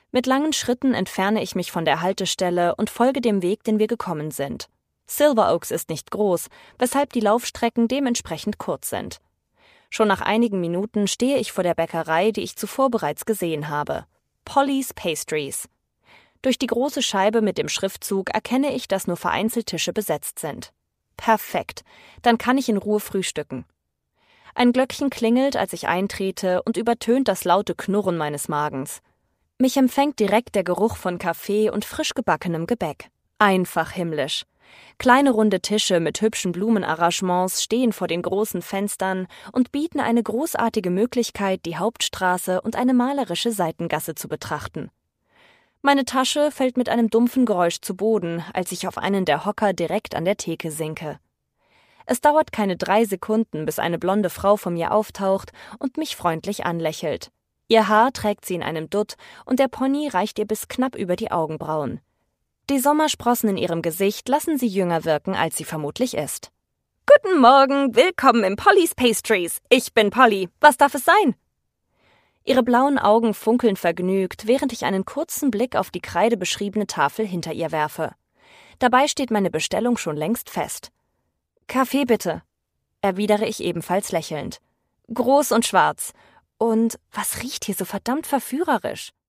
Mit langen Schritten entferne ich mich von der Haltestelle und folge dem Weg, den wir gekommen sind. Silver Oaks ist nicht groß, weshalb die Laufstrecken dementsprechend kurz sind. Schon nach einigen Minuten stehe ich vor der Bäckerei, die ich zuvor bereits gesehen habe. Polly's Pastries. Durch die große Scheibe mit dem Schriftzug erkenne ich, dass nur vereinzelt Tische besetzt sind. Perfekt, dann kann ich in Ruhe frühstücken. Ein Glöckchen klingelt, als ich eintrete, und übertönt das laute Knurren meines Magens. Mich empfängt direkt der Geruch von Kaffee und frisch gebackenem Gebäck. Einfach himmlisch. Kleine runde Tische mit hübschen Blumenarrangements stehen vor den großen Fenstern und bieten eine großartige Möglichkeit, die Hauptstraße und eine malerische Seitengasse zu betrachten. Meine Tasche fällt mit einem dumpfen Geräusch zu Boden, als ich auf einen der Hocker direkt an der Theke sinke. Es dauert keine 3 Sekunden, bis eine blonde Frau vor mir auftaucht und mich freundlich anlächelt. Ihr Haar trägt sie in einem Dutt und der Pony reicht ihr bis knapp über die Augenbrauen. Die Sommersprossen in ihrem Gesicht lassen sie jünger wirken, als sie vermutlich ist. »Guten Morgen, willkommen im Polly's Pastries. Ich bin Polly. Was darf es sein?« Ihre blauen Augen funkeln vergnügt, während ich einen kurzen Blick auf die kreidebeschriebene Tafel hinter ihr werfe. Dabei steht meine Bestellung schon längst fest. »Kaffee bitte«, erwidere ich ebenfalls lächelnd. »Groß und schwarz. Und was riecht hier so verdammt verführerisch?«